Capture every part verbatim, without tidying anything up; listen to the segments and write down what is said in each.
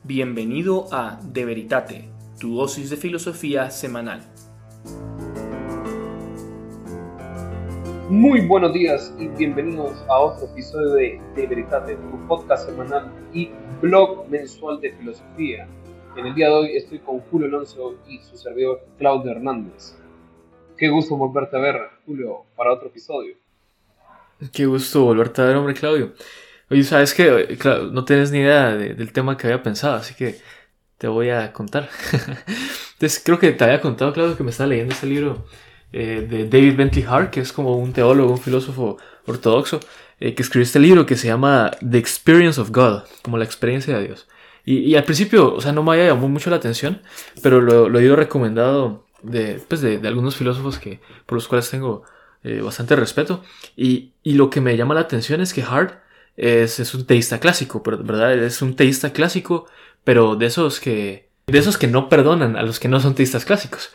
Bienvenido a De Veritate, tu dosis de filosofía semanal. Muy buenos días y bienvenidos a otro episodio de De Veritate, tu podcast semanal y blog mensual de filosofía. En el día de hoy estoy con Julio Alonso y su servidor Claudio Hernández. Qué gusto volverte a ver, Julio, para otro episodio. Qué gusto volverte a ver, hombre, Claudio. Oye, sabes que claro, no tienes ni idea de, del tema que había pensado, así que te voy a contar. Entonces, creo que te había contado, Claudio, que me estaba leyendo este libro eh, de David Bentley Hart, que es como un teólogo, un filósofo ortodoxo, eh, que escribió este libro que se llama The Experience of God, como la experiencia de Dios. Y, y al principio, o sea, no me había llamado mucho la atención, pero lo, lo he ido recomendado de, pues de, de algunos filósofos que, por los cuales tengo eh, bastante respeto. Y, y lo que me llama la atención es que Hart Es, es un teísta clásico, ¿verdad? Es un teísta clásico, pero de esos que de esos que no perdonan a los que no son teístas clásicos.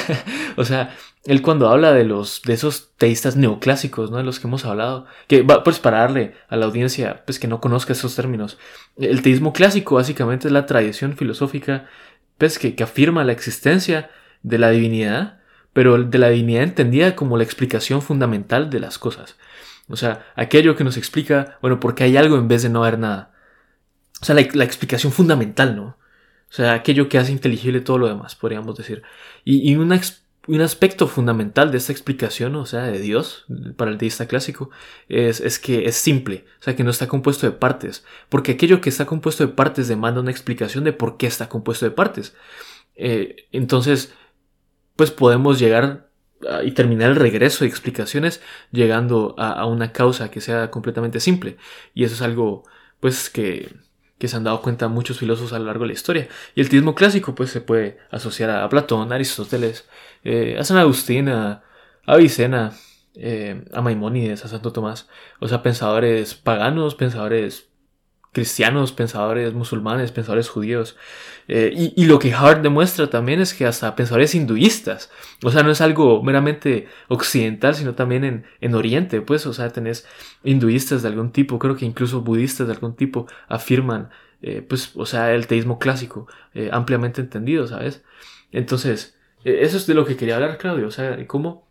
O sea, él cuando habla de los de esos teístas neoclásicos, ¿no? De los que hemos hablado, que va, pues para darle a la audiencia pues que no conozca esos términos. El teísmo clásico básicamente es la tradición filosófica pues que, que afirma la existencia de la divinidad, pero de la divinidad entendida como la explicación fundamental de las cosas. O sea, aquello que nos explica, bueno, por qué hay algo en vez de no haber nada. O sea, la, la explicación fundamental, ¿no? O sea, aquello que hace inteligible todo lo demás, podríamos decir. Y, y una, un aspecto fundamental de esta explicación, o sea, de Dios, para el teísta clásico, es, es que es simple. O sea, que no está compuesto de partes. Porque aquello que está compuesto de partes demanda una explicación de por qué está compuesto de partes. Eh, entonces, pues podemos llegar y terminar el regreso de explicaciones llegando a, a una causa que sea completamente simple. Y eso es algo pues que, que se han dado cuenta muchos filósofos a lo largo de la historia. Y el teísmo clásico pues se puede asociar a, a Platón, a Aristóteles, eh, a San Agustín, a, a Avicena, eh, a Maimónides, a Santo Tomás. O sea, pensadores paganos, pensadores cristianos, pensadores musulmanes, pensadores judíos. Eh, y, y lo que Hart demuestra también es que hasta pensadores hinduistas, o sea, no es algo meramente occidental, sino también en, en Oriente, pues, o sea, tenés hinduistas de algún tipo, creo que incluso budistas de algún tipo afirman, eh, pues, o sea, el teísmo clásico, eh, ampliamente entendido, ¿sabes? Entonces, eh, eso es de lo que quería hablar, Claudio, o sea, cómo,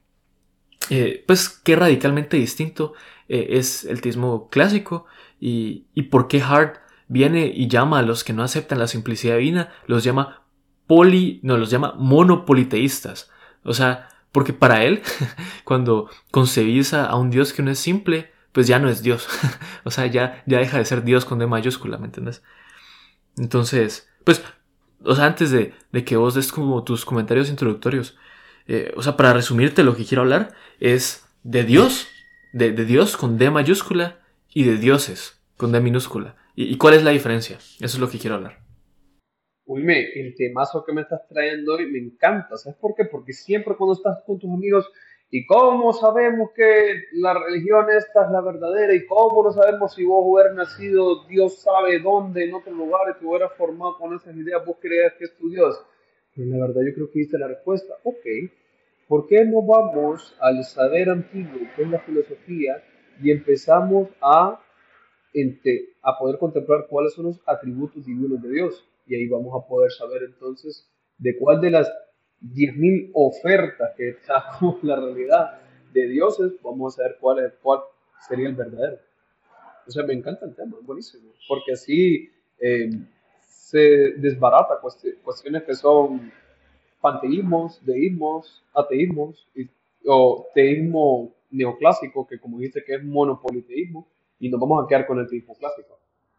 eh, pues, qué radicalmente distinto eh, es el teísmo clásico y, y por qué Hart viene y llama a los que no aceptan la simplicidad divina, los llama poli, no, los llama monopoliteístas. O sea, porque para él, cuando concebís a un Dios que no es simple, pues ya no es Dios. O sea, ya, ya deja de ser Dios con D mayúscula, ¿me entiendes? Entonces, pues, o sea, antes de, de que vos des como tus comentarios introductorios, eh, o sea, para resumirte lo que quiero hablar es de Dios, de, de Dios con D mayúscula y de dioses con D minúscula. ¿Y, ¿Y cuál es la diferencia? Eso es lo que quiero hablar. Uy, me, el temazo que me estás trayendo hoy me encanta. ¿Sabes por qué? Porque siempre cuando estás con tus amigos, ¿y cómo sabemos que la religión esta es la verdadera? ¿Y cómo no sabemos si vos hubieras nacido, Dios sabe dónde, en otro lugar, y te hubieras formado con esas ideas, vos creías que es tu Dios? Pero la verdad yo creo que viste la respuesta. Ok, ¿por qué no vamos al saber antiguo, que es la filosofía, y empezamos a Entre, a poder contemplar cuáles son los atributos divinos de Dios? Y ahí vamos a poder saber entonces de cuál de las diez mil ofertas que está como la realidad de dioses, vamos a saber cuál, es, cuál sería el verdadero. O sea, me encanta el tema, es buenísimo, porque así eh, se desbarata cuest- cuestiones que son panteísmos, deísmos, ateísmos, y, o teísmo neoclásico, que como dice que es monopoliteísmo, y nos vamos a quedar con el teísmo clásico.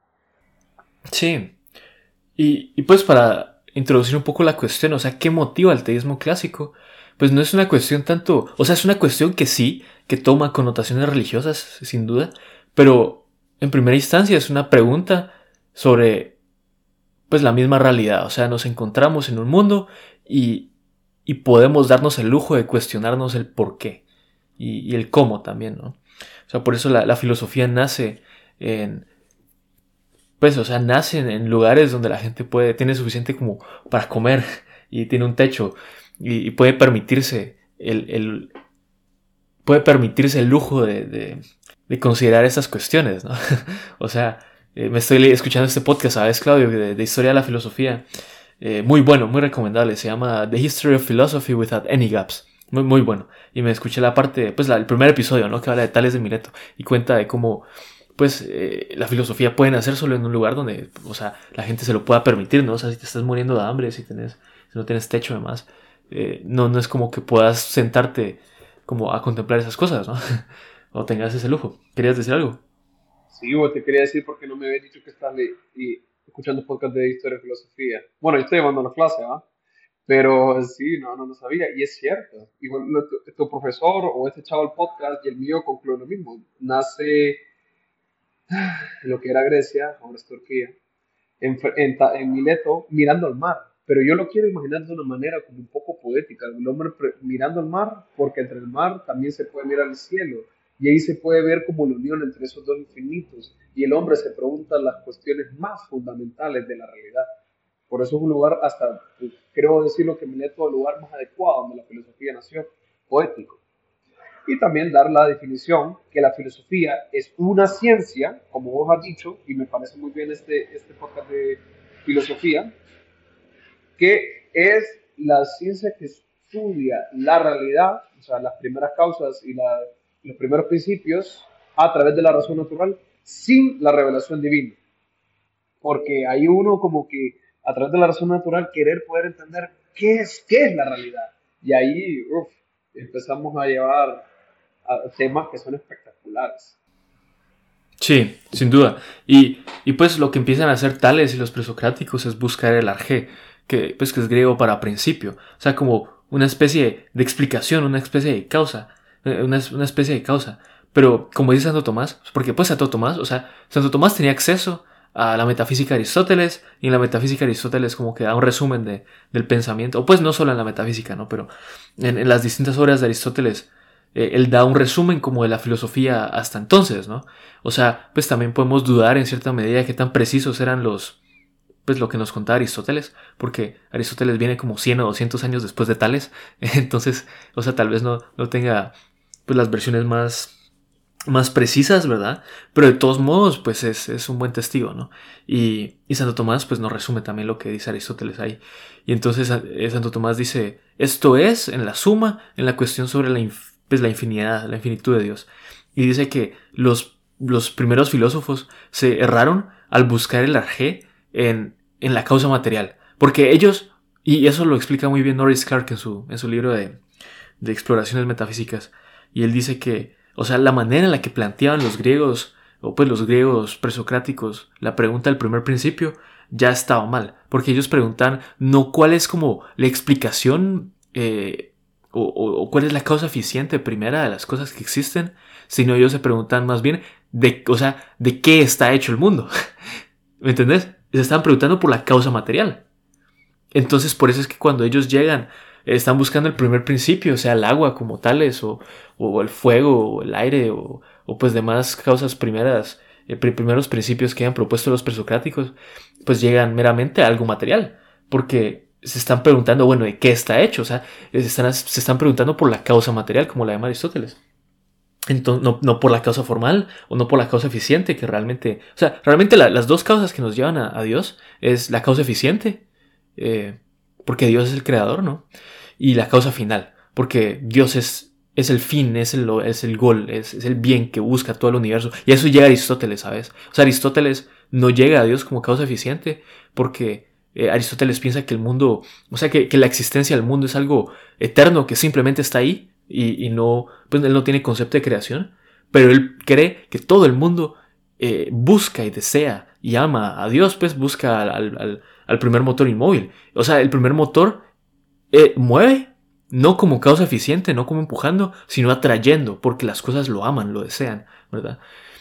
Sí, y, y pues para introducir un poco la cuestión, o sea, ¿qué motiva el teísmo clásico? Pues no es una cuestión tanto, o sea, es una cuestión que sí, que toma connotaciones religiosas, sin duda, pero en primera instancia es una pregunta sobre, pues, la misma realidad. O sea, nos encontramos en un mundo y, y podemos darnos el lujo de cuestionarnos el por qué y, y el cómo también, ¿no? O sea, por eso la, la filosofía nace en, pues, o sea, nace en, en lugares donde la gente puede, tiene suficiente como para comer y tiene un techo y, y puede permitirse el, el, puede permitirse el lujo de, de, de considerar estas cuestiones, ¿no? O sea, eh, me estoy escuchando este podcast, ¿sabes, Claudio? De, de historia de la filosofía. Eh, muy bueno, muy recomendable. Se llama The History of Philosophy Without Any Gaps. Muy, muy bueno. Y me escuché la parte, pues la, el primer episodio, ¿no? Que habla de Tales de Mileto. Y cuenta de cómo, pues, eh, la filosofía puede nacer solo en un lugar donde, o sea, la gente se lo pueda permitir, ¿no? O sea, si te estás muriendo de hambre, si, tenés, si no tienes techo además, eh, no, no es como que puedas sentarte como a contemplar esas cosas, ¿no? O tengas ese lujo. ¿Querías decir algo? Sí, vos te quería decir porque no me habías dicho que estás le- y escuchando podcast de historia y filosofía. Bueno, yo estoy llevando la clase, ¿va? Pero sí, no, no lo sabía. Y es cierto. Igual lo- tu, tu profesor o este chavo del podcast y el mío concluyen lo mismo. Nace en lo que era Grecia, ahora es Turquía, en, Fre- en, Ta- en Mileto, mirando al mar. Pero yo lo quiero imaginar de una manera como un poco poética. El hombre pre- mirando al mar, porque entre el mar también se puede mirar el cielo. Y ahí se puede ver como la unión entre esos dos infinitos. Y el hombre se pregunta las cuestiones más fundamentales de la realidad. Por eso es un lugar, hasta pues, creo decirlo que Mileto es el lugar más adecuado donde la filosofía nació, poético. Y también dar la definición que la filosofía es una ciencia, como vos has dicho, y me parece muy bien este, este podcast de filosofía, que es la ciencia que estudia la realidad, o sea, las primeras causas y la, los primeros principios a través de la razón natural, sin la revelación divina. Porque hay uno como que a través de la razón natural querer poder entender qué es, qué es la realidad. Y ahí uf, empezamos a llevar a temas que son espectaculares. Sí, sin duda. Y, y pues lo que empiezan a hacer Tales y los presocráticos es buscar el arjé, que, pues, que es griego para principio. O sea, como una especie de explicación, una especie de causa. eh, Una, una especie de causa. Pero como dice Santo Tomás, porque pues Santo Tomás, o sea, Santo Tomás tenía acceso a la metafísica de Aristóteles, y en la metafísica de Aristóteles como que da un resumen de, del pensamiento, o pues no solo en la metafísica, ¿no? Pero en, en las distintas obras de Aristóteles, eh, él da un resumen como de la filosofía hasta entonces, ¿no? O sea, pues también podemos dudar en cierta medida de qué tan precisos eran los, pues lo que nos contaba Aristóteles, porque Aristóteles viene como cien o doscientos años después de Tales, entonces, o sea, tal vez no, no tenga pues las versiones más, más precisas, ¿verdad? Pero de todos modos, pues es, es un buen testigo, ¿no? Y, y Santo Tomás pues nos resume también lo que dice Aristóteles ahí. Y entonces eh, Santo Tomás dice, esto es en la suma, en la cuestión sobre la, inf- pues, la infinidad, la infinitud de Dios. Y dice que los, los primeros filósofos se erraron al buscar el arjé en, en la causa material. Porque ellos, y eso lo explica muy bien Norris Clark en su, en su libro de, de exploraciones metafísicas, y él dice que, o sea, la manera en la que planteaban los griegos, o pues los griegos presocráticos, la pregunta del primer principio, ya estaba mal, porque ellos preguntan no cuál es como la explicación eh, o, o, o cuál es la causa eficiente primera de las cosas que existen, sino ellos se preguntan más bien de, o sea, de qué está hecho el mundo. ¿Me entendés? Se están preguntando por la causa material. Entonces, por eso es que cuando ellos llegan, están buscando el primer principio, o sea, el agua como tales, o, o el fuego, o el aire, o, o pues demás causas primeras, eh, primeros principios que hayan propuesto los presocráticos, pues llegan meramente a algo material, porque se están preguntando, bueno, ¿de qué está hecho? O sea, se están, se están preguntando por la causa material, como la llama Aristóteles. Entonces, no, no por la causa formal o no por la causa eficiente, que realmente, o sea, realmente la, las dos causas que nos llevan a, a Dios es la causa eficiente, eh, porque Dios es el creador, ¿no? Y la causa final, porque Dios es, es el fin, es el, es el gol, es, es el bien que busca todo el universo. Y a eso llega Aristóteles, ¿sabes? O sea, Aristóteles no llega a Dios como causa eficiente porque eh, Aristóteles piensa que el mundo, o sea, que, que la existencia del mundo es algo eterno que simplemente está ahí y, y no, pues él no tiene concepto de creación, pero él cree que todo el mundo eh, busca y desea y ama a Dios, pues busca al, al, al primer motor inmóvil. O sea, el primer motor eh, mueve, no como causa eficiente, no como empujando, sino atrayendo, porque las cosas lo aman, lo desean, ¿verdad?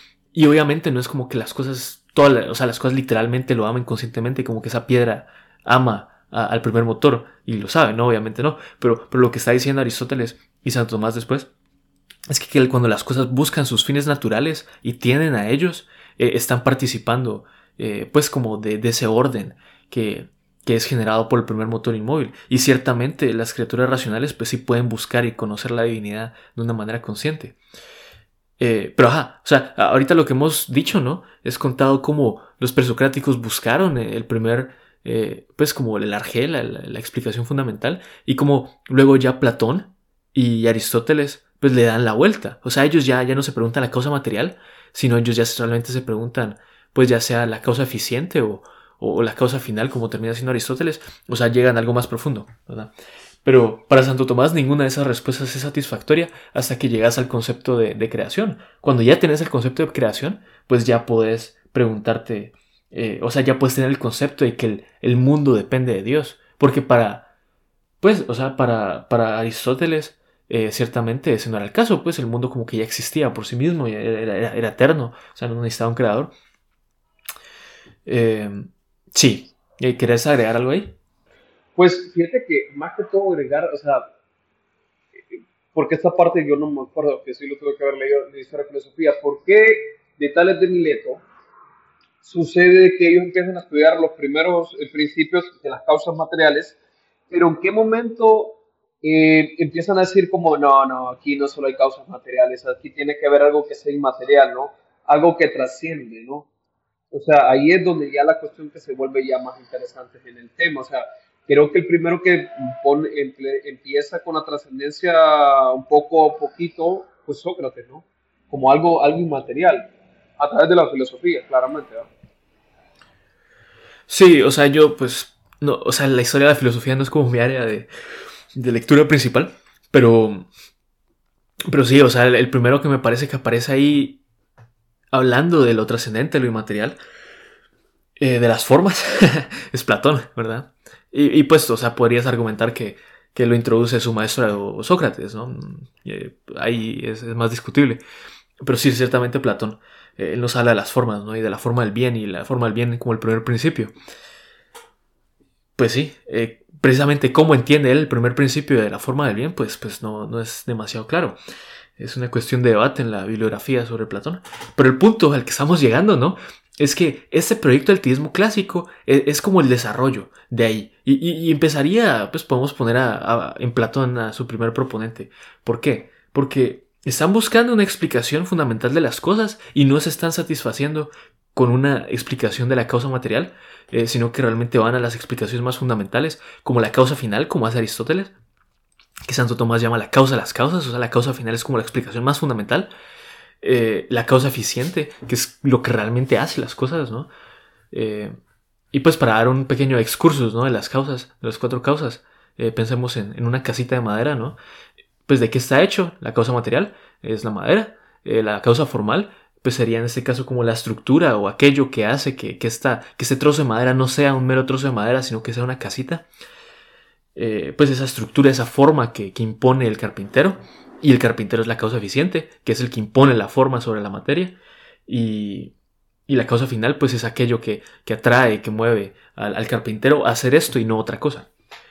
Y obviamente no es como que las cosas, todas, o sea, las cosas literalmente lo aman conscientemente, como que esa piedra ama a, al primer motor, y lo sabe, ¿no? Obviamente no, pero, pero lo que está diciendo Aristóteles y Santo Tomás después es que, que cuando las cosas buscan sus fines naturales y tienden a ellos, eh, están participando, eh, pues como de, de ese orden que, que es generado por el primer motor inmóvil. Y ciertamente las criaturas racionales pues sí pueden buscar y conocer la divinidad de una manera consciente. Eh, pero ajá, o sea, ahorita lo que hemos dicho, ¿no? Es contado cómo los presocráticos buscaron el primer, eh, pues como el arjé, la, la, la explicación fundamental, y como luego ya Platón y Aristóteles pues le dan la vuelta. O sea, ellos ya, ya no se preguntan la causa material, sino ellos ya realmente se preguntan, pues ya sea la causa eficiente o, o la causa final, como termina siendo Aristóteles, o sea, llegan a algo más profundo, ¿verdad? Pero para Santo Tomás ninguna de esas respuestas es satisfactoria hasta que llegas al concepto de, de creación. Cuando ya tenés el concepto de creación, pues ya podés preguntarte, eh, o sea, ya puedes tener el concepto de que el, el mundo depende de Dios. Porque para, pues, o sea, para, para Aristóteles, eh, ciertamente ese no era el caso, pues el mundo como que ya existía por sí mismo, era, era, era eterno, o sea, no necesitaba un creador. Eh, sí, ¿querés agregar algo ahí? Pues fíjate que más que todo agregar, o sea, porque esta parte yo no me acuerdo, que sí lo tuve que haber leído en la historia de filosofía, ¿por qué de Tales de Mileto sucede que ellos empiezan a estudiar los primeros eh, principios de las causas materiales, pero en qué momento eh, empiezan a decir como, no, no, aquí no solo hay causas materiales, aquí tiene que haber algo que sea inmaterial, ¿no? Algo que trasciende, ¿no? O sea, ahí es donde ya la cuestión que se vuelve ya más interesante en el tema. O sea, creo que el primero que pone, emple- empieza con la trascendencia un poco a poquito, pues Sócrates, ¿no? Como algo, algo inmaterial, a través de la filosofía, claramente, ¿no? Sí, o sea, yo pues, no, o sea, la historia de la filosofía no es como mi área de, de lectura principal, pero, pero sí, o sea, el, el primero que me parece que aparece ahí hablando de lo trascendente, lo inmaterial, eh, de las formas, es Platón, ¿verdad? Y, y pues, o sea, podrías argumentar que, que lo introduce su maestro Sócrates, ¿no? Eh, ahí es, es más discutible. Pero sí, ciertamente Platón, eh, él nos habla de las formas, ¿no? Y de la forma del bien, y la forma del bien como el primer principio. Pues sí, eh, precisamente cómo entiende él el primer principio de la forma del bien, pues, pues no, no es demasiado claro. Es una cuestión de debate en la bibliografía sobre Platón. Pero el punto al que estamos llegando, ¿no? Es que este proyecto del teísmo clásico es, es como el desarrollo de ahí. Y, y, y empezaría, pues podemos poner a, a, en Platón a su primer proponente. ¿Por qué? Porque están buscando una explicación fundamental de las cosas y no se están satisfaciendo con una explicación de la causa material, eh, sino que realmente van a las explicaciones más fundamentales, como la causa final, como hace Aristóteles, que Santo Tomás llama la causa de las causas. O sea, la causa final es como la explicación más fundamental. Eh, la causa eficiente, que es lo que realmente hace las cosas, ¿no? Eh, y pues para dar un pequeño excursus, ¿no? De las causas, de las cuatro causas, eh, pensemos en, en una casita de madera, ¿no? Pues ¿de qué está hecho? La causa material es la madera. Eh, la causa formal pues sería en este caso como la estructura o aquello que hace que, que, esta, que este trozo de madera no sea un mero trozo de madera, sino que sea una casita. Eh, pues esa estructura, esa forma que, que impone el carpintero. Y el carpintero es la causa eficiente, que es el que impone la forma sobre la materia. Y, y la causa final pues es aquello que, que atrae, que mueve al, al carpintero a hacer esto y no otra cosa.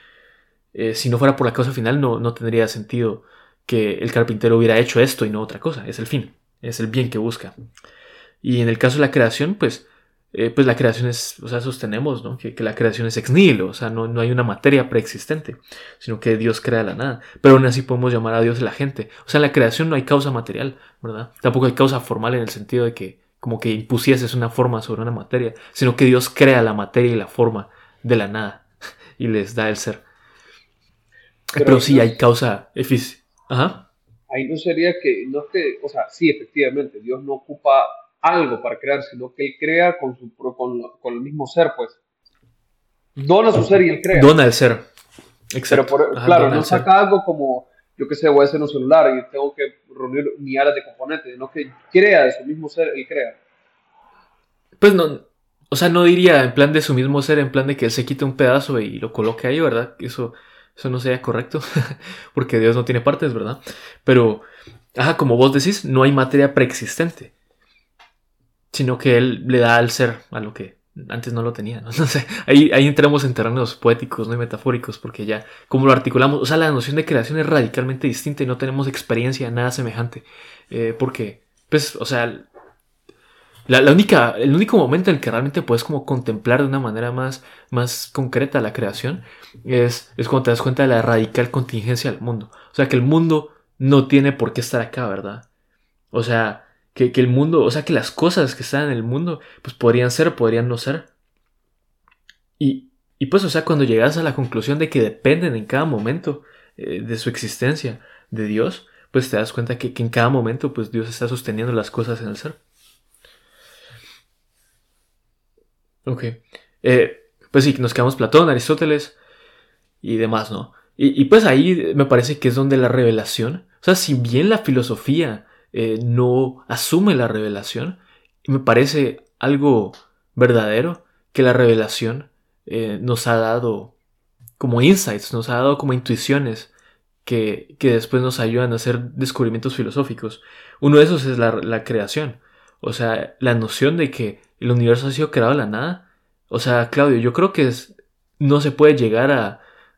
Eh, si no fuera por la causa final no, no tendría sentido que el carpintero hubiera hecho esto y no otra cosa. Es el fin, es el bien que busca. Y en el caso de la creación, pues, eh, pues la creación es, o sea, sostenemos, ¿no? que, que la creación es ex nihilo, o sea, no, no hay una materia preexistente, sino que Dios crea la nada. Pero aún así podemos llamar a Dios el agente. O sea, en la creación no hay causa material, ¿verdad? Tampoco hay causa formal en el sentido de que como que impusieses una forma sobre una materia, sino que Dios crea la materia y la forma de la nada y les da el ser. Pero, Pero sí no, hay causa eficiente. Ajá. Ahí no sería que, no es que, o sea, sí, efectivamente, Dios no ocupa algo para crear, sino que Él crea con, su, con, con el mismo ser, pues. Dona su ser y Él crea. Dona el ser. Exacto. Pero, por, Ajá, claro, no saca algo como, yo qué sé, voy a hacer un celular y tengo que reunir millares de componentes, no que crea de su mismo ser, Él crea. Pues no, o sea, no diría en plan de su mismo ser, en plan de que Él se quite un pedazo y lo coloque ahí, ¿verdad? Eso... Eso no sería correcto, porque Dios no tiene partes, ¿verdad? Pero, ajá, como vos decís, no hay materia preexistente, sino que Él le da al ser a lo que antes no lo tenía, ¿no? No sé, ahí, ahí entramos en terrenos poéticos, no y metafóricos, porque ya, como lo articulamos, o sea, la noción de creación es radicalmente distinta y no tenemos experiencia nada semejante, eh, porque, pues, o sea... La, la única, el único momento en el que realmente puedes como contemplar de una manera más, más concreta la creación es, es cuando te das cuenta de la radical contingencia del mundo. O sea, que el mundo no tiene por qué estar acá, ¿verdad? O sea, que, que el mundo, o sea, que las cosas que están en el mundo, pues podrían ser, podrían no ser. Y, y pues, o sea, cuando llegas a la conclusión de que dependen en cada momento eh, de su existencia de Dios, pues te das cuenta que, que en cada momento, pues Dios está sosteniendo las cosas en el ser. Ok. Eh, pues sí, nos quedamos Platón, Aristóteles y demás, ¿no? Y, y pues ahí me parece que es donde la revelación, o sea, si bien la filosofía eh, no asume la revelación, me parece algo verdadero que la revelación eh, nos ha dado como insights, nos ha dado como intuiciones que, que después nos ayudan a hacer descubrimientos filosóficos. Uno de esos es la, la creación, o sea, la noción de que el universo ha sido creado de la nada. O sea, Claudio, yo creo que es, no se puede llegar a,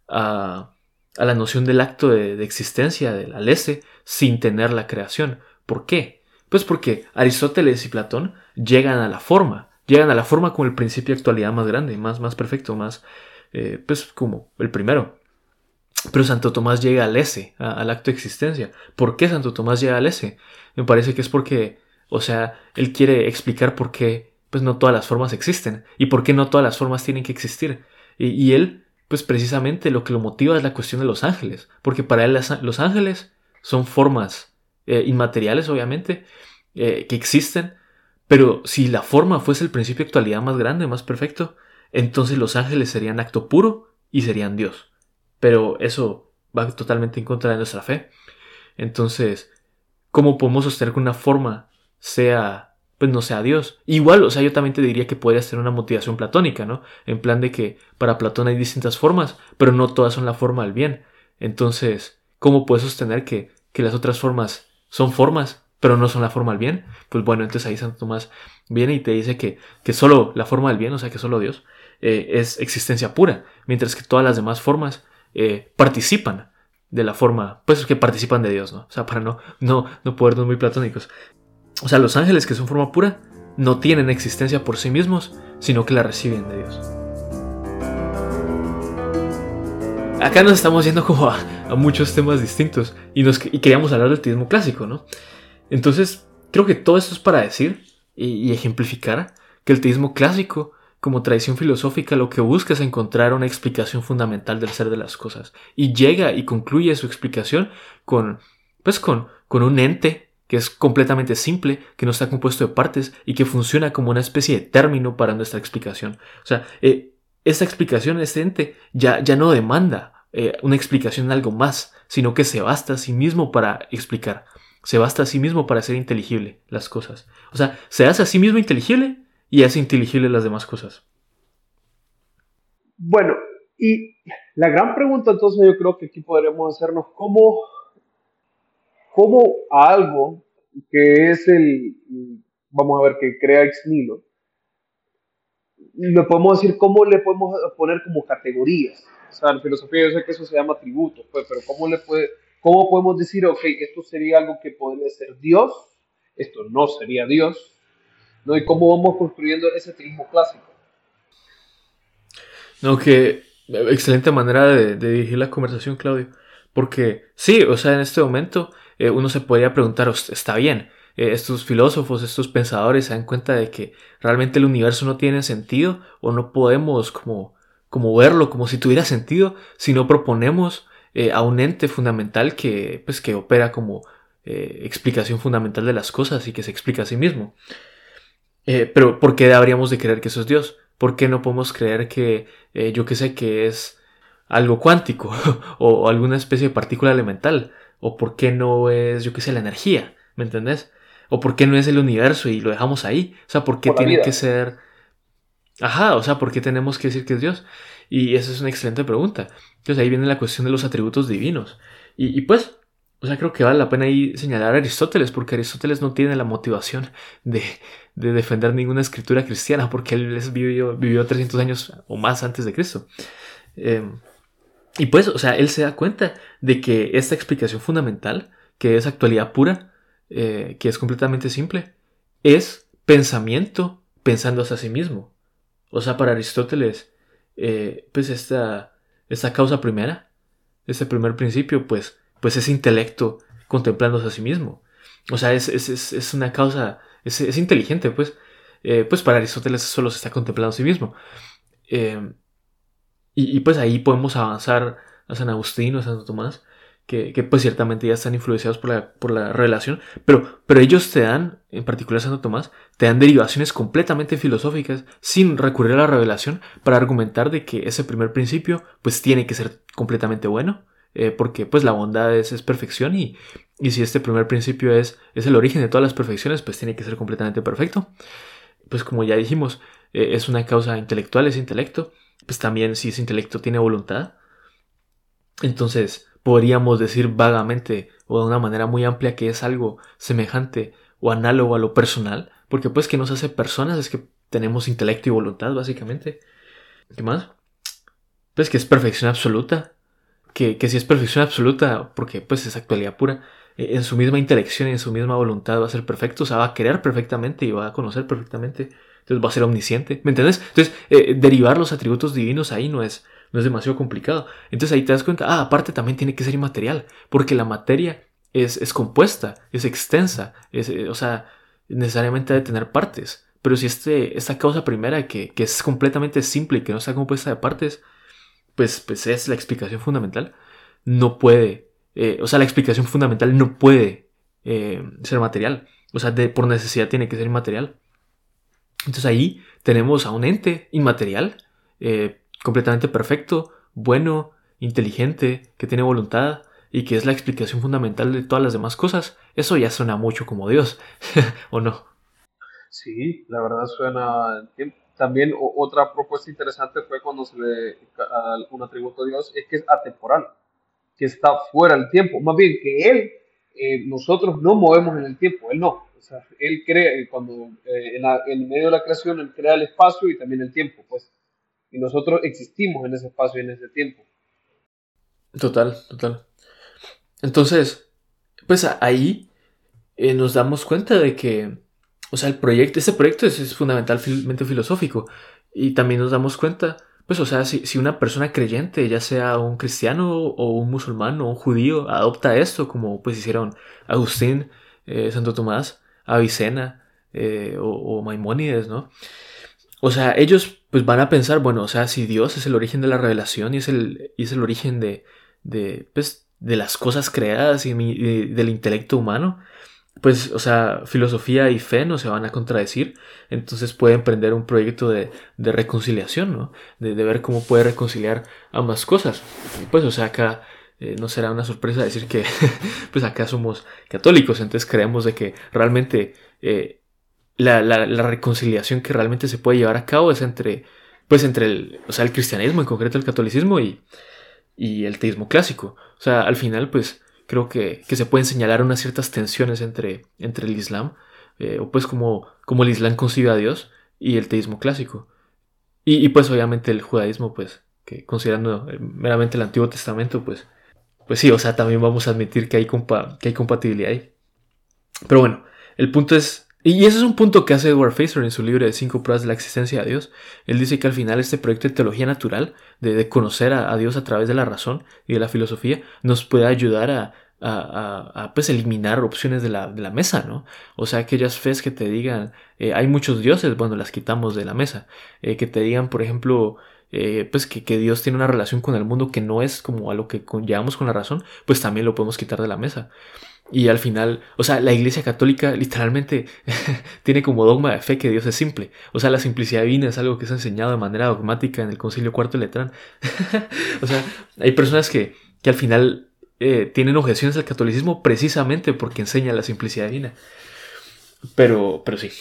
a, a la noción del acto de, de existencia, del alese, sin tener la creación. ¿Por qué? Pues porque Aristóteles y Platón llegan a la forma, llegan a la forma como el principio de actualidad más grande, más, más perfecto, más, eh, pues como el primero. Pero Santo Tomás llega al ese, a, al acto de existencia. ¿Por qué Santo Tomás llega al ese? Me parece que es porque, o sea, él quiere explicar por qué pues no todas las formas existen y por qué no todas las formas tienen que existir. Y, y él, pues precisamente lo que lo motiva es la cuestión de los ángeles, porque para él las, los ángeles son formas eh, inmateriales, obviamente, eh, que existen, pero si la forma fuese el principio de actualidad más grande, más perfecto, entonces los ángeles serían acto puro y serían Dios. Pero eso va totalmente en contra de nuestra fe. Entonces, ¿cómo podemos sostener que una forma sea, pues no sea Dios? Igual, o sea, yo también te diría que podría ser una motivación platónica, ¿no? En plan de que para Platón hay distintas formas, pero no todas son la forma del bien. Entonces, ¿cómo puedes sostener que, que las otras formas son formas, pero no son la forma del bien? Pues bueno, entonces ahí Santo Tomás viene y te dice que, que solo la forma del bien, o sea, que solo Dios, eh, es existencia pura, mientras que todas las demás formas eh, participan de la forma, pues que participan de Dios, ¿no? O sea, para no, no, no podernos muy platónicos. O sea, los ángeles que son forma pura no tienen existencia por sí mismos, sino que la reciben de Dios. Acá nos estamos yendo como a, a muchos temas distintos y, nos, y queríamos hablar del teísmo clásico, ¿no? Entonces, creo que todo esto es para decir y, y ejemplificar que el teísmo clásico, como tradición filosófica, lo que busca es encontrar una explicación fundamental del ser de las cosas. Y llega y concluye su explicación con, pues con, con un ente que es completamente simple, que no está compuesto de partes y que funciona como una especie de término para nuestra explicación. O sea, eh, esta explicación, este ente, ya, ya no demanda eh, una explicación en algo más, sino que se basta a sí mismo para explicar. Se basta a sí mismo para hacer inteligible las cosas. O sea, se hace a sí mismo inteligible y hace inteligible las demás cosas. Bueno, y la gran pregunta entonces yo creo que aquí podremos hacernos cómo, cómo a algo que es el, vamos a ver, que crea ex nihilo, le podemos decir cómo le podemos poner como categorías. O sea, en filosofía yo sé que eso se llama atributos, pues, pero cómo le puede, cómo podemos decir, ok, esto sería algo que podría ser Dios, esto no sería Dios, ¿no? Y cómo vamos construyendo ese teísmo clásico. No, que excelente manera de, de dirigir la conversación, Claudio. Porque sí, o sea, en este momento eh, uno se podría preguntar, está bien, eh, estos filósofos, estos pensadores se dan cuenta de que realmente el universo no tiene sentido o no podemos como, como verlo como si tuviera sentido si no proponemos eh, a un ente fundamental que, pues, que opera como eh, explicación fundamental de las cosas y que se explica a sí mismo. Eh, pero ¿por qué habríamos de creer que eso es Dios? ¿Por qué no podemos creer que, eh, yo qué sé, que es algo cuántico o, o alguna especie de partícula elemental? ¿O por qué no es, yo qué sé, la energía? ¿Me entendés? ¿O por qué no es el universo y lo dejamos ahí? O sea, ¿por qué Por la tiene vida. que ser... Ajá, o sea, ¿por qué tenemos que decir que es Dios? Y esa es una excelente pregunta. Entonces ahí viene la cuestión de los atributos divinos. Y, y pues, o sea, creo que vale la pena ahí señalar a Aristóteles, porque Aristóteles no tiene la motivación de, de defender ninguna escritura cristiana, porque él vivió, vivió trescientos años o más antes de Cristo. Eh, y pues, o sea, él se da cuenta de que esta explicación fundamental, que es actualidad pura, eh, que es completamente simple, es pensamiento pensando hacia sí mismo. O sea, para Aristóteles, eh, pues esta, esta causa primera, este primer principio, pues, pues es intelecto contemplándose a sí mismo. O sea, es, es, es, es una causa, es, es inteligente, pues. Eh, pues para Aristóteles solo se está contemplando a sí mismo. Eh, y, y pues ahí podemos avanzar a San Agustín o a Santo Tomás, que, que pues ciertamente ya están influenciados por la, por la revelación, pero, pero ellos te dan, en particular Santo Tomás, te dan derivaciones completamente filosóficas sin recurrir a la revelación para argumentar de que ese primer principio pues tiene que ser completamente bueno, eh, porque pues la bondad es, es perfección y, y si este primer principio es, es el origen de todas las perfecciones, pues tiene que ser completamente perfecto. Pues como ya dijimos, eh, es una causa intelectual, es intelecto, pues también si ese intelecto tiene voluntad, entonces podríamos decir vagamente o de una manera muy amplia que es algo semejante o análogo a lo personal, porque pues que nos hace personas es que tenemos intelecto y voluntad básicamente. ¿Qué más? Pues que es perfección absoluta, que, que si es perfección absoluta, porque pues es actualidad pura, eh, en su misma intelección y en su misma voluntad va a ser perfecto, o sea, va a querer perfectamente y va a conocer perfectamente, entonces va a ser omnisciente, ¿me entiendes? Entonces, eh, derivar los atributos divinos ahí no es, no es demasiado complicado. Entonces ahí te das cuenta, ah, aparte también tiene que ser inmaterial, porque la materia es, es compuesta, es extensa, es, eh, o sea, necesariamente ha de tener partes, pero si este, esta causa primera que, que es completamente simple y que no está compuesta de partes, pues, pues es la explicación fundamental, no puede, eh, o sea, la explicación fundamental no puede eh, ser material, o sea, de, por necesidad tiene que ser inmaterial. Entonces ahí tenemos a un ente inmaterial, eh, completamente perfecto, bueno, inteligente, que tiene voluntad y que es la explicación fundamental de todas las demás cosas. Eso ya suena mucho como Dios, ¿o no? Sí, la verdad suena bien. También o- otra propuesta interesante fue cuando se le a un atributo a Dios es que es atemporal, que está fuera del tiempo. Más bien que Él, eh, nosotros no movemos en el tiempo, Él no. O sea, Él crea, eh, cuando eh, en, la- en medio de la creación, Él crea el espacio y también el tiempo, pues. Y nosotros existimos en ese espacio y en ese tiempo. Total, total. Entonces, pues a- ahí eh, nos damos cuenta de que, o sea, el proyecto, este proyecto es, es fundamentalmente filosófico y también nos damos cuenta, pues, o sea, si, si una persona creyente, ya sea un cristiano o un musulmán o un judío, adopta esto, como pues hicieron Agustín, eh, Santo Tomás, Avicena eh, o, o Maimónides, ¿no? O sea, ellos pues van a pensar, bueno, o sea, si Dios es el origen de la revelación y es el, y es el origen de, de, pues, de las cosas creadas y, mi- y del intelecto humano, pues, o sea, filosofía y fe no se van a contradecir, entonces puede emprender un proyecto de, de reconciliación, ¿no? De, de ver cómo puede reconciliar ambas cosas. Y pues, o sea, acá eh, no será una sorpresa decir que, pues acá somos católicos, entonces creemos de que realmente eh, la, la, la reconciliación que realmente se puede llevar a cabo es entre, pues, entre el, o sea, el cristianismo, en concreto el catolicismo y, y el teísmo clásico. O sea, al final, pues, creo que, que se pueden señalar unas ciertas tensiones entre, entre el Islam, eh, o pues como, como el Islam concibe a Dios y el teísmo clásico. Y, y pues obviamente el judaísmo, pues, que considerando eh, meramente el Antiguo Testamento, pues, pues sí, o sea, también vamos a admitir que hay, compa que hay compatibilidad ahí. Pero bueno, el punto es, y ese es un punto que hace Edward Fraser en su libro de cinco pruebas de la existencia de Dios. Él dice que al final este proyecto de teología natural, de, de conocer a, a Dios a través de la razón y de la filosofía, nos puede ayudar a, a, a, a, pues eliminar opciones de la, de la mesa, ¿no? O sea, aquellas fes que te digan, eh, hay muchos dioses, bueno, las quitamos de la mesa. Eh, que te digan, por ejemplo, eh, pues que, que Dios tiene una relación con el mundo que no es como a lo que con, llevamos con la razón, pues también lo podemos quitar de la mesa. Y al final, o sea, la Iglesia Católica literalmente tiene como dogma de fe que Dios es simple. O sea, la simplicidad divina es algo que se ha enseñado de manera dogmática en el Concilio Cuarto de Letrán. O sea, hay personas que, que al final eh, tienen objeciones al catolicismo precisamente porque enseña la simplicidad divina. Pero, pero sí.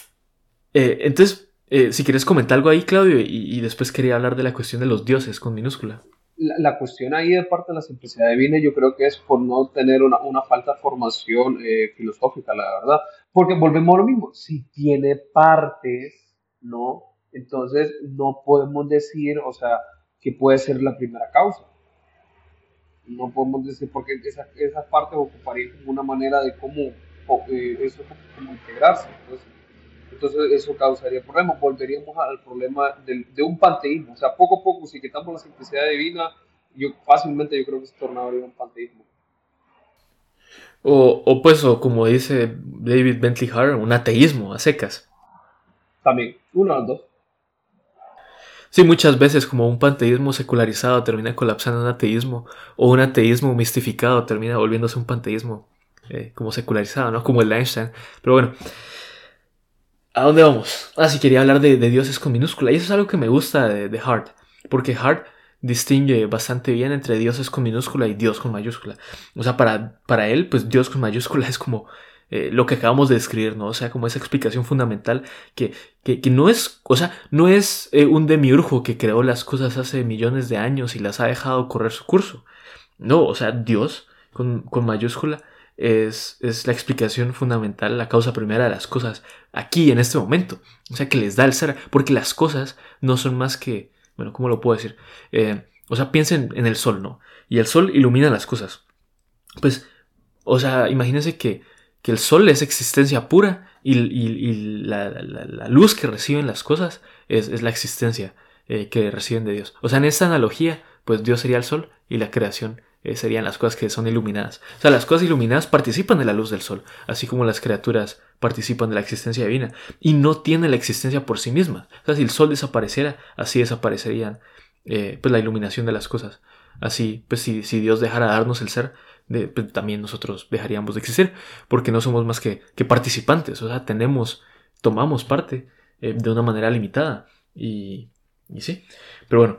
Eh, entonces, eh, si quieres comentar algo ahí, Claudio, y, y después quería hablar de la cuestión de los dioses con minúscula. La, la cuestión ahí de parte de la simplicidad divina yo creo que es por no tener una, una falta de formación eh, filosófica, la verdad. Porque volvemos a lo mismo, si tiene partes, ¿no? Entonces no podemos decir, o sea, que puede ser la primera causa. No podemos decir, porque esas, esas partes ocuparían como una manera de cómo o, eh, eso como integrarse. Entonces, entonces eso causaría problemas. Volveríamos al problema del- de un panteísmo. O sea, poco a poco, si quitamos la simplicidad divina, yo fácilmente yo creo que se tornaría un panteísmo. O, o pues, o como dice David Bentley Hart, un ateísmo a secas. También, uno o dos. Sí, muchas veces como un panteísmo secularizado termina colapsando en un ateísmo, o un ateísmo mistificado termina volviéndose un panteísmo eh, como secularizado, ¿no? Como el de Einstein. Pero bueno, ¿a dónde vamos? Ah, sí, quería hablar de, de dioses con minúscula, y eso es algo que me gusta de, de Hart, porque Hart distingue bastante bien entre dioses con minúscula y Dios con mayúscula. O sea, para, para él, pues Dios con mayúscula es como eh, lo que acabamos de describir, ¿no? O sea, como esa explicación fundamental que, que, que no es, o sea, no es eh, un demiurgo que creó las cosas hace millones de años y las ha dejado correr su curso. No, o sea, Dios con, con mayúscula es, es la explicación fundamental, la causa primera de las cosas aquí en este momento. O sea, que les da el ser, porque las cosas no son más que, bueno, ¿cómo lo puedo decir? Eh, o sea, piensen en el sol, ¿no? Y el sol ilumina las cosas. Pues, o sea, imagínense que, que el sol es existencia pura y, y, y la, la, la luz que reciben las cosas es, es la existencia eh, que reciben de Dios. O sea, en esta analogía, pues Dios sería el sol y la creación eh, serían las cosas que son iluminadas. O sea, las cosas iluminadas participan de la luz del sol, así como las criaturas participan de la existencia divina y no tienen la existencia por sí mismas. O sea, si el sol desapareciera, así desaparecerían eh, pues la iluminación de las cosas. Así, pues si, si Dios dejara darnos el ser, de, pues, también nosotros dejaríamos de existir, porque no somos más que, que participantes. O sea, tenemos, tomamos parte eh, de una manera limitada. Y, y sí, pero bueno,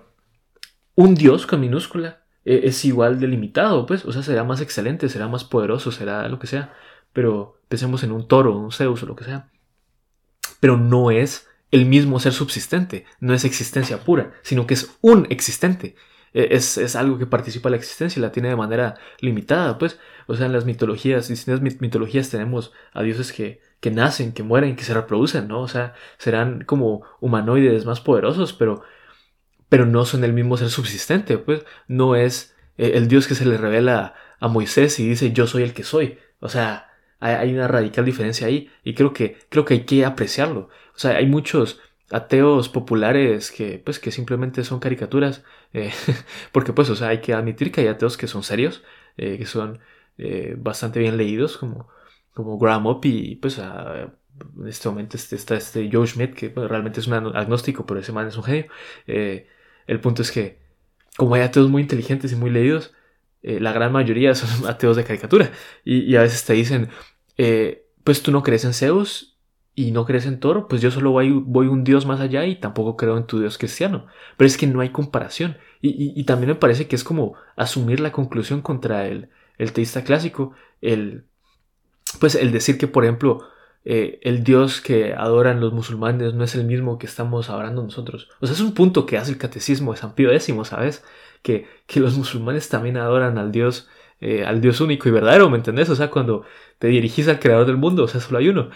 un Dios con minúscula eh, es igual de limitado, pues, o sea, será más excelente, será más poderoso, será lo que sea, pero pensemos en un toro, un Zeus o lo que sea, pero no es el mismo ser subsistente, no es existencia pura, sino que es un existente. Es, es algo que participa en la existencia y la tiene de manera limitada, pues. O sea, en las mitologías, distintas mitologías tenemos a dioses que, que nacen, que mueren, que se reproducen, ¿no? O sea, serán como humanoides más poderosos, pero, pero no son el mismo ser subsistente, pues. No es eh, el dios que se le revela a Moisés y dice yo soy el que soy. O sea, hay, hay una radical diferencia ahí y creo que, creo que hay que apreciarlo. O sea, hay muchos ateos populares que pues que simplemente son caricaturas eh, porque pues o sea hay que admitir que hay ateos que son serios eh, que son eh, bastante bien leídos como, como Graham Up y pues a, en este momento este, está este Joe Schmidt que bueno, realmente es un agnóstico pero ese man es un genio eh, el punto es que como hay ateos muy inteligentes y muy leídos eh, la gran mayoría son ateos de caricatura y, y a veces te dicen eh, pues tú no crees en Zeus y no crees en Thor, pues yo solo voy, voy un dios más allá y tampoco creo en tu dios cristiano. Pero es que no hay comparación. Y, y, y también me parece que es como asumir la conclusión contra el, el teísta clásico, el, pues el decir que, por ejemplo, eh, el dios que adoran los musulmanes no es el mismo que estamos adorando nosotros. O sea, es un punto que hace el catecismo de San Pío X, ¿sabes? Que, que los musulmanes también adoran al dios Eh, al Dios único y verdadero, ¿me entendés? O sea, cuando te dirigís al creador del mundo, o sea, solo hay uno.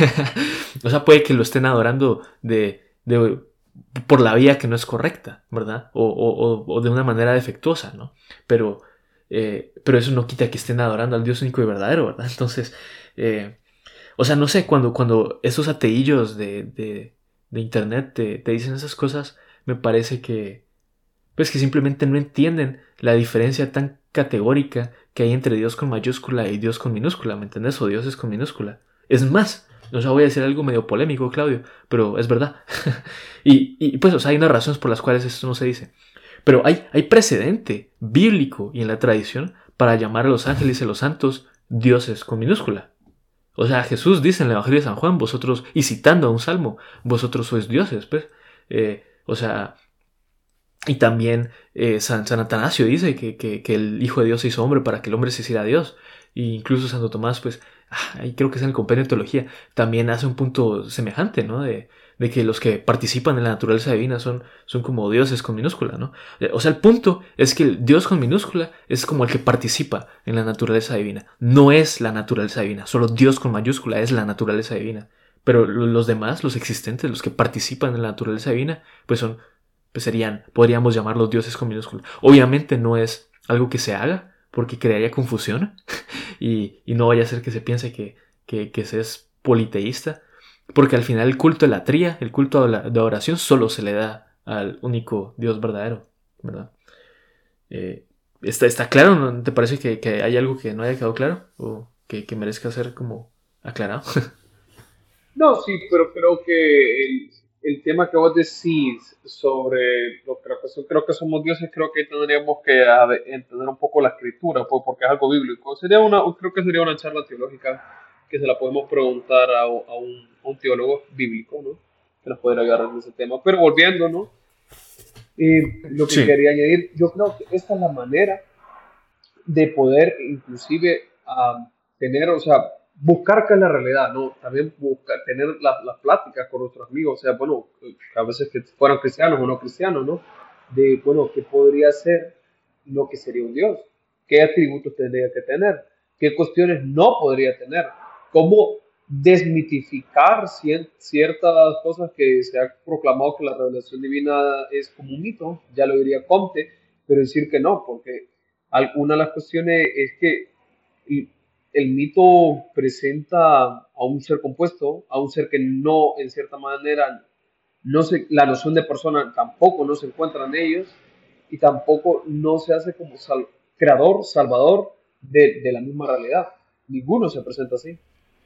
O sea, puede que lo estén adorando de, de, por la vía que no es correcta, ¿verdad? O, o, o de una manera defectuosa, ¿no? Pero, eh, pero eso no quita que estén adorando al Dios único y verdadero, ¿verdad? Entonces, eh, o sea, no sé, cuando, cuando esos ateillos de, de, de internet te, te dicen esas cosas, me parece que, pues que simplemente no entienden la diferencia tan categórica que hay entre Dios con mayúscula y Dios con minúscula, ¿me entendés? O dioses con minúscula. Es más, o sea, voy a decir algo medio polémico, Claudio, pero es verdad. y, y pues, o sea, hay unas razones por las cuales esto no se dice. Pero hay, hay precedente bíblico y en la tradición para llamar a los ángeles y a los santos dioses con minúscula. O sea, Jesús dice en el Evangelio de San Juan, vosotros, y citando a un salmo, vosotros sois dioses, pues. Eh, o sea, y también eh, San, San Atanasio dice que, que, que el Hijo de Dios se hizo hombre para que el hombre se hiciera Dios. E incluso Santo Tomás, pues, ah, ahí creo que es en el Compendio de Teología, también hace un punto semejante, ¿no? De, de que los que participan en la naturaleza divina son, son como dioses con minúscula, ¿no? O sea, el punto es que el Dios con minúscula es como el que participa en la naturaleza divina. No es la naturaleza divina, solo Dios con mayúscula es la naturaleza divina. Pero los demás, los existentes, los que participan en la naturaleza divina, pues son pues serían, podríamos llamarlos dioses con minúscula. Obviamente no es algo que se haga, porque crearía confusión, y, y no vaya a ser que se piense que, que, que se es politeísta, porque al final el culto de la tría, el culto de, la, de adoración, solo se le da al único Dios verdadero, ¿verdad? Eh, ¿Está, está claro? ¿No te parece que, que hay algo que no haya quedado claro? ¿O que, que merezca ser como aclarado? No, sí, pero creo que el, el tema que vos decís sobre lo que creo, creo que somos dioses, creo que tendríamos que a ver, entender un poco la escritura, pues, porque es algo bíblico. Sería una, creo que sería una charla teológica que se la podemos preguntar a, a un, a un teólogo bíblico, ¿no? Que nos pudiera ayudar en ese tema. Pero volviendo, ¿no? Y lo que Sí, quería añadir, yo creo que esta es la manera de poder inclusive ah, tener, o sea, buscar qué es la realidad, ¿no? También buscar, tener las las pláticas con nuestros amigos, o sea, bueno, a veces que fueran cristianos o no cristianos, ¿no? De, bueno, ¿qué podría ser lo que sería un Dios? ¿Qué atributos tendría que tener? ¿Qué cuestiones no podría tener? ¿Cómo desmitificar cien- ciertas cosas que se ha proclamado que la revelación divina es como un mito? Ya lo diría Comte, pero decir que no, porque al- una de las cuestiones es que el, el mito presenta a un ser compuesto, a un ser que no, en cierta manera, no se, la noción de persona tampoco no se encuentra en ellos y tampoco no se hace como sal- creador, salvador de, de la misma realidad. Ninguno se presenta así.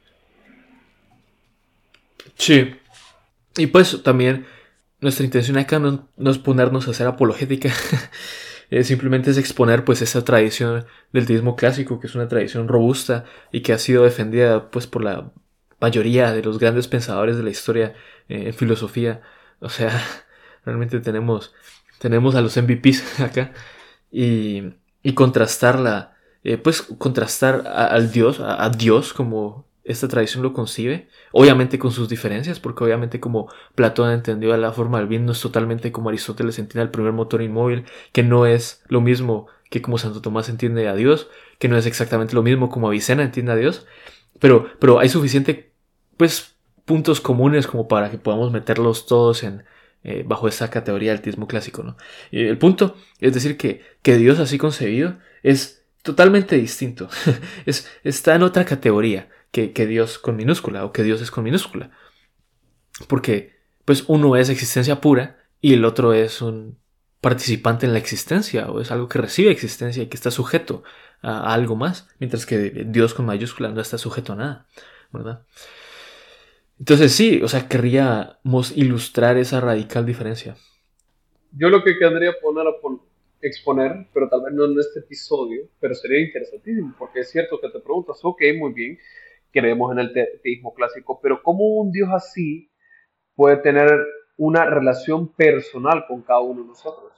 sí. Y pues también nuestra intención acá no, no es ponernos a hacer apologética, eh, simplemente es exponer pues esa tradición del teísmo clásico, que es una tradición robusta y que ha sido defendida pues por la mayoría de los grandes pensadores de la historia eh, en filosofía. O sea, realmente tenemos, tenemos a los M V Ps acá y, y contrastarla, eh, pues contrastar a- al Dios, a, a Dios como esta tradición lo concibe, obviamente con sus diferencias, porque obviamente como Platón entendió a la forma del bien, no es totalmente como Aristóteles entiende al primer motor inmóvil, que no es lo mismo que como Santo Tomás entiende a Dios, que no es exactamente lo mismo como Avicena entiende a Dios, pero, pero hay suficiente, pues, puntos comunes como para que podamos meterlos todos en, eh, bajo esa categoría del teísmo clásico, ¿no? Y el punto es decir que, que Dios así concebido es totalmente distinto, es, está en otra categoría que, que Dios con minúscula o que Dios es con minúscula, porque pues uno es existencia pura y el otro es un participante en la existencia o es algo que recibe existencia y que está sujeto a, a algo más, mientras que Dios con mayúscula no está sujeto a nada, ¿verdad? Entonces sí, o sea, querríamos ilustrar esa radical diferencia. Yo lo que querría poner a pon- exponer, pero tal vez no en este episodio, pero sería interesantísimo, porque es cierto que te preguntas, ok, muy bien, creemos en el te- teísmo clásico, pero ¿cómo un Dios así puede tener una relación personal con cada uno de nosotros?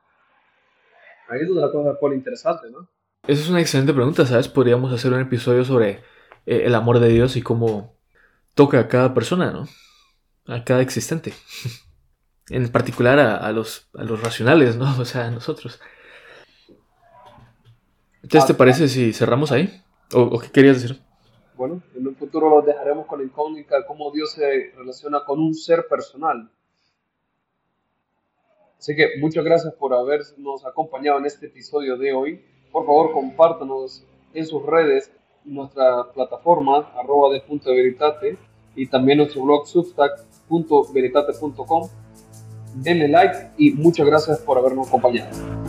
Ahí es donde la cosa se pone interesante, ¿no? Esa es una excelente pregunta, ¿sabes? Podríamos hacer un episodio sobre eh, el amor de Dios y cómo toca a cada persona, ¿no? A cada existente. En particular a, a los, a los racionales, ¿no? O sea, a nosotros. Entonces, ¿te Ah, ah, parece si cerramos ahí? ¿O, o qué querías decir? bueno, en un futuro los dejaremos con la incógnita de cómo Dios se relaciona con un ser personal. Así que muchas gracias por habernos acompañado en este episodio de hoy. Por favor, compártanos en sus redes nuestra plataforma arroba de punto de veritate y también nuestro blog substack punto veritate punto com. Denle like y muchas gracias por habernos acompañado.